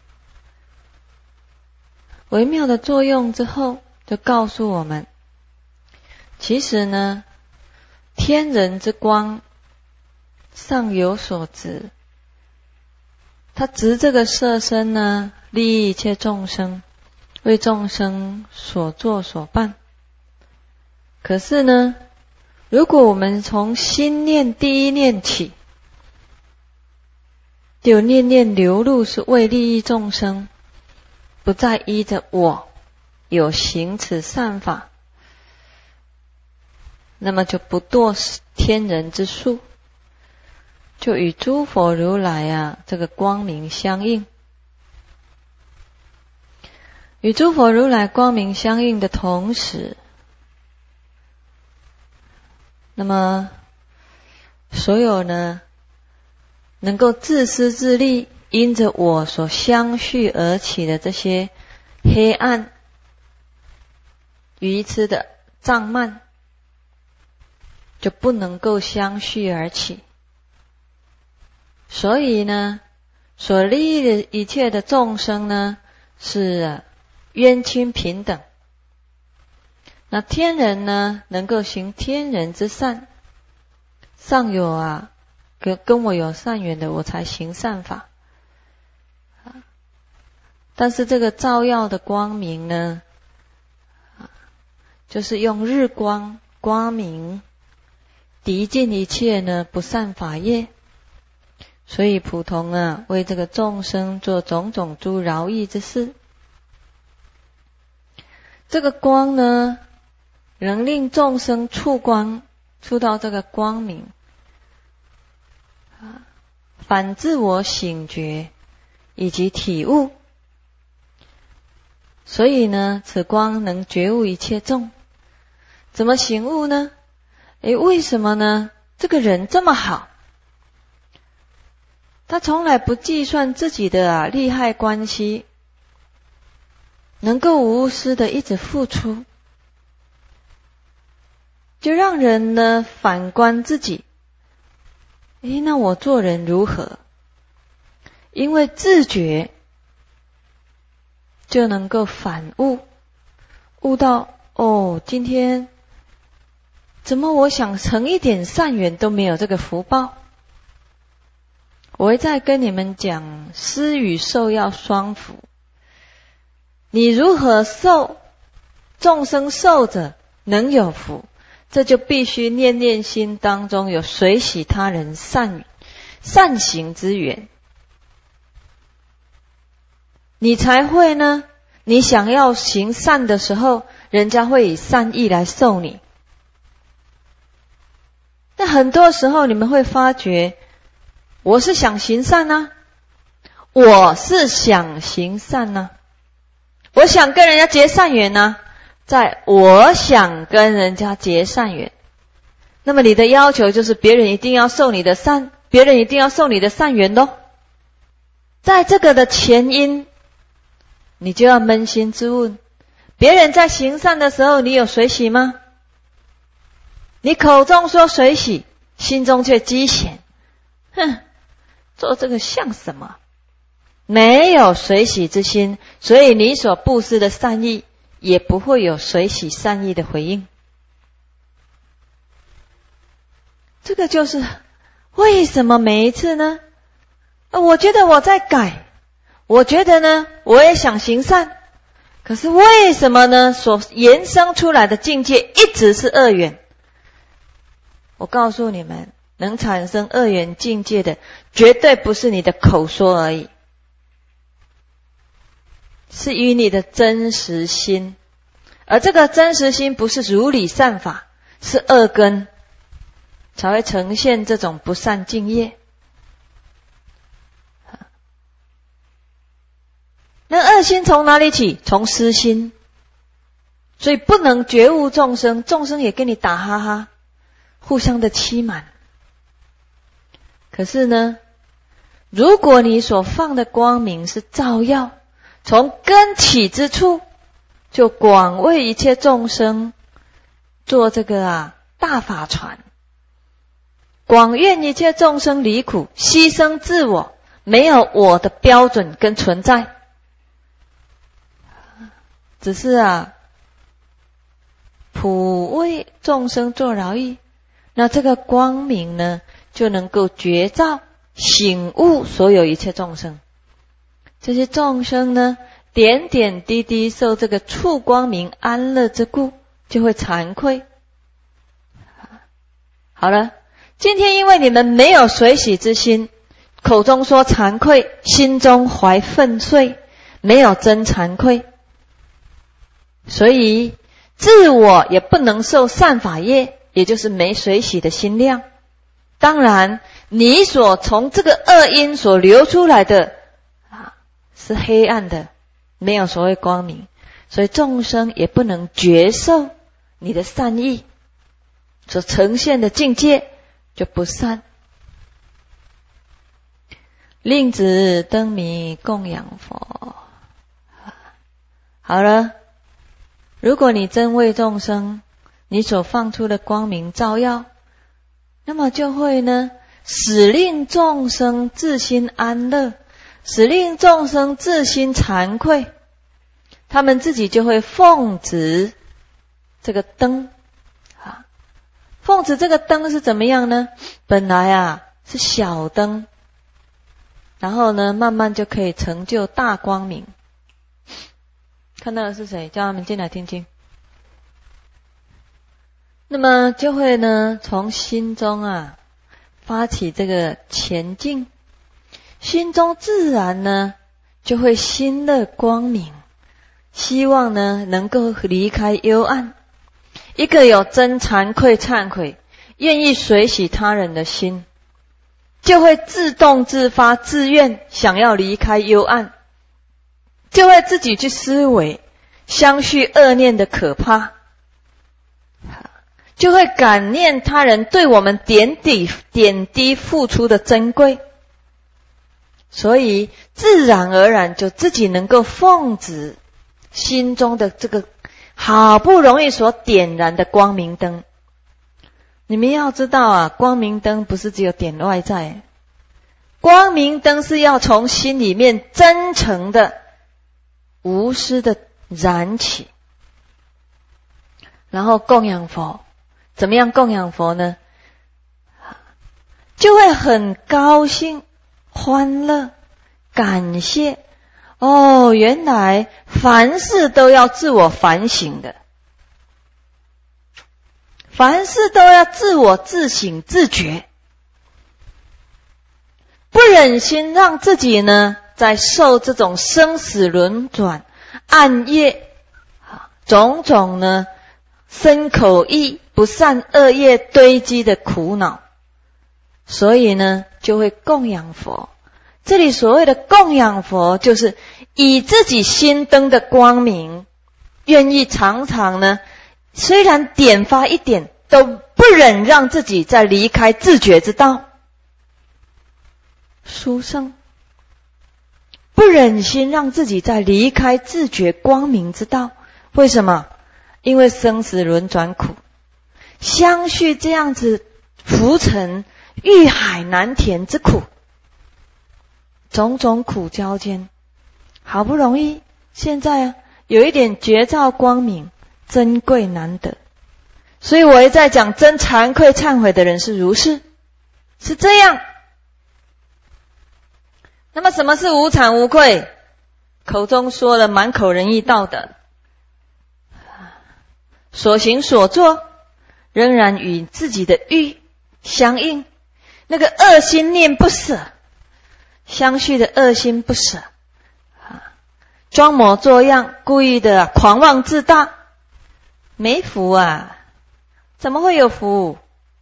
微妙的作用之后，就告诉我们，其实呢，天人之光尚有所执，他执这个色身呢，利益一切众生，为众生所作所办。可是呢，如果我们从心念第一念起，就念念流露是为利益众生，不再依着我有行此善法，那么就不堕天人之数，就与诸佛如来这个光明相应。与诸佛如来光明相应的同时，那么所有呢能够自私自利，因着我所相续而起的这些黑暗愚痴的障慢，就不能够相续而起。所以呢，所利益的一切的众生呢，是冤亲平等。那天人呢，能够行天人之善，尚有跟我有善缘的，我才行善法。但是这个照耀的光明呢，就是用日光光明涤尽一切呢不善法业。所以普通啊，为这个众生做种种诸饶益之事。这个光呢，能令众生触光，触到这个光明，反自我醒觉以及体悟。所以呢，此光能觉悟一切众。怎么醒悟呢？为什么呢？这个人这么好，他从来不计算自己的利害关系，能够无私的一直付出，就让人呢反观自己。那我做人如何？因为自觉就能够反悟，悟到今天怎么我想成一点善缘都没有这个福报。我会再跟你们讲，施与受要双福。你如何受，众生受者能有福，这就必须念念心当中有随喜他人善行之缘，你才会呢，你想要行善的时候，人家会以善意来受你。那很多时候你们会发觉，我是想行善啊，我是想行善啊，我想跟人家结善缘啊，在我想跟人家结善缘，那么你的要求就是别人一定要受你的善，别人一定要受你的善缘咯。在这个的前因，你就要扪心自问，别人在行善的时候，你有随喜吗？你口中说随喜，心中却讥嫌，做这个像什么？没有随喜之心，所以你所布施的善意也不会有随喜善意的回应。这个就是为什么每一次呢，我觉得我在改，我觉得呢我也想行善，可是为什么呢所延伸出来的境界一直是恶缘？我告诉你们，能产生恶缘境界的绝对不是你的口说而已，是与你的真实心，而这个真实心不是如理善法，是恶根，才会呈现这种不善境业。那恶心从哪里起？从私心。所以不能觉悟众生，众生也跟你打哈哈，互相的欺瞒。可是呢，如果你所放的光明是照耀，从根起之处就广为一切众生做这个大法船，广愿一切众生离苦，牺牲自我，没有我的标准跟存在，只是普为众生做饶益，那这个光明呢就能够觉照醒悟所有一切众生。这些众生呢点点滴滴受这个触光明安乐之故，就会惭愧。好了，今天因为你们没有随喜之心，口中说惭愧，心中怀愤悵，没有真惭愧，所以自我也不能受善法业，也就是没随喜的心量。当然你所从这个恶因所流出来的是黑暗的，没有所谓光明，所以众生也不能觉受你的善意，所呈现的境界就不善。令子灯明供养佛。好了，如果你真为众生，你所放出的光明照耀，那么就会呢使令众生自心安乐，使令众生自心惭愧，他们自己就会奉旨这个灯。奉旨这个灯是怎么样呢？本来是小灯，然后呢慢慢就可以成就大光明。看到的是谁？叫他们进来听听。 那么就会呢从心中发起这个前进，心中自然呢就会心乐光明，希望呢能够离开幽暗。一个有真惭愧忏悔，愿意随喜他人的心，就会自动自发自愿想要离开幽暗，就会自己去思维相续恶念的可怕，就会感念他人对我们点滴付出的珍贵，所以自然而然就自己能够奉旨心中的这个好不容易所点燃的光明灯。你们要知道光明灯不是只有点外在，光明灯是要从心里面真诚的无私的燃起，然后供养佛。怎么样供养佛呢？就会很高兴欢乐感谢，原来凡事都要自我反省的，凡事都要自我自省自觉，不忍心让自己呢在受这种生死轮转暗业种种呢身口意不善恶业堆积的苦恼，所以呢就会供养佛。这里所谓的供养佛，就是以自己心灯的光明，愿意常常呢虽然点发一点，都不忍让自己再离开自觉之道，殊胜不忍心让自己再离开自觉光明之道。为什么？因为生死轮转苦，相续这样子浮沉欲海难填之苦，种种苦交间，好不容易现在有一点觉照光明，珍贵难得。所以我也在讲真惭愧忏悔的人是如是，是这样。那么什么是无惭无愧？口中说了满口仁义道德，所行所作仍然与自己的欲相应，那个恶心念不舍，相续的恶心不舍，装模作样，故意的狂妄自大，没福怎么会有福？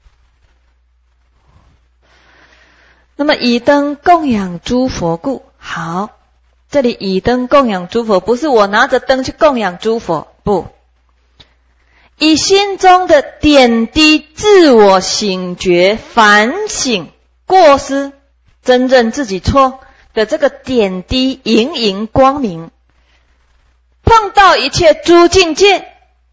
那么以灯供养诸佛故，好，这里以灯供养诸佛，不是我拿着灯去供养诸佛，不，以心中的点滴自我醒觉反省过失，真正自己错的这个点滴盈盈光明，碰到一切诸境界，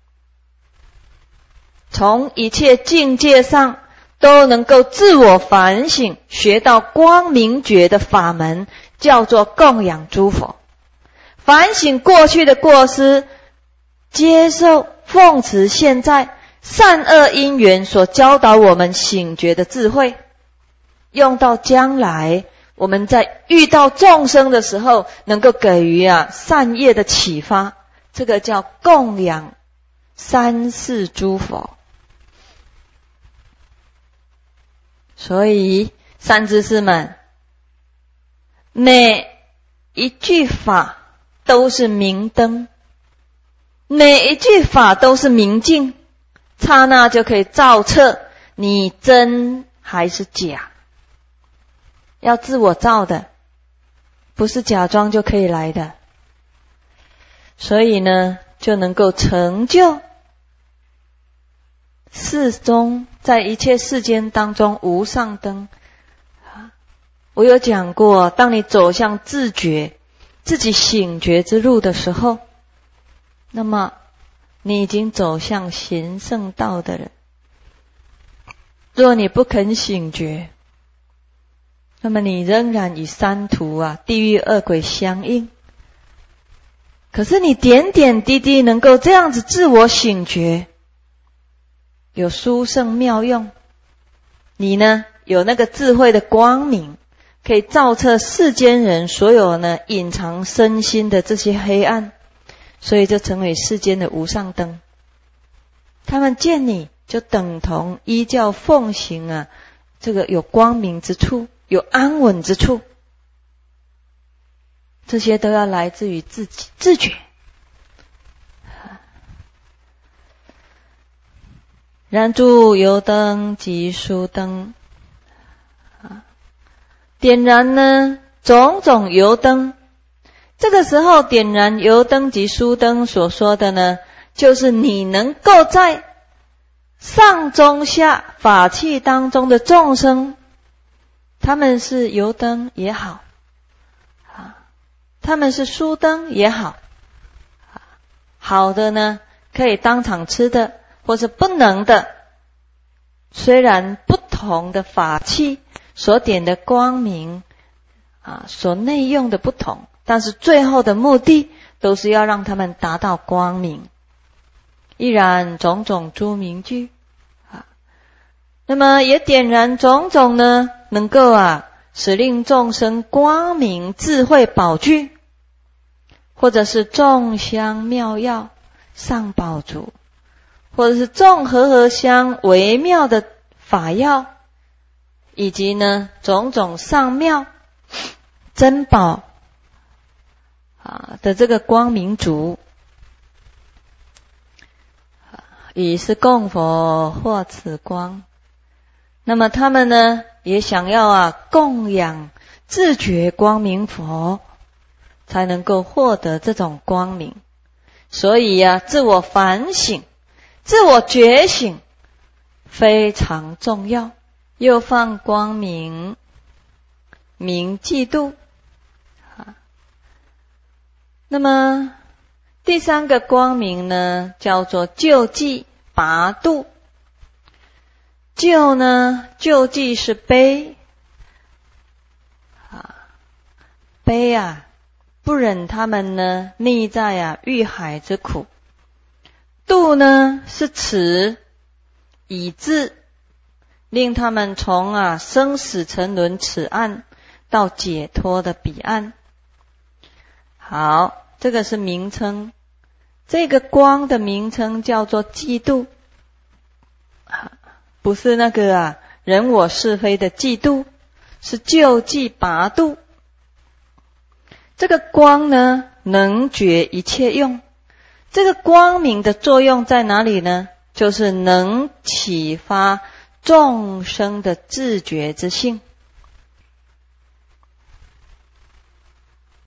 从一切境界上都能够自我反省，学到光明觉的法门，叫做供养诸佛。反省过去的过失，接受奉持现在善恶因缘所教导我们醒觉的智慧，用到将来我们在遇到众生的时候，能够给予善业的启发，这个叫供养三世诸佛。所以善知识们，每一句法都是明灯，每一句法都是明镜，刹那就可以照测你真还是假。要自我照的，不是假装就可以来的。所以呢，就能够成就世中，在一切世间当中无上灯。我有讲过，当你走向自觉自己醒觉之路的时候，那么你已经走向行圣道的人。若你不肯醒觉，那么你仍然与三途地狱恶鬼相应。可是你点点滴滴能够这样子自我醒觉，有殊胜妙用，你呢有那个智慧的光明，可以照彻世间人所有呢隐藏身心的这些黑暗，所以就成为世间的无上灯。他们见你就等同依教奉行啊，这个有光明之处，有安稳之处，这些都要来自于自己自觉。燃诸油灯及疏灯，点燃呢种种油灯。这个时候点燃油灯及疏灯所说的呢，就是你能够在上中下法器当中的众生，他们是油灯也好，他们是疏灯也好，好的呢可以当场吃的，或是不能的，虽然不同的法器所点的光明所内用的不同，但是最后的目的都是要让他们达到光明。亦然种种诸明具，那么也点燃种种呢，能够使令众生光明智慧宝具，或者是众香妙药上宝烛，或者是众和合香微妙的法药，以及呢种种上妙珍宝的这个光明烛，以是供佛获此光。那么他们呢也想要供养自觉光明佛，才能够获得这种光明。所以自我反省自我觉醒非常重要。又放光明名嫉妒。那么第三个光明呢，叫做救济拔度。救呢，救济是悲悲不忍他们呢溺在欲海之苦。度呢是慈，以至令他们从生死沉沦此岸到解脱的彼岸。好，这个是名称。这个光的名称叫做嫉妒，不是那个人我是非的嫉妒，是救济拔度。这个光呢能觉一切用。这个光明的作用在哪里呢？就是能启发众生的自觉之性。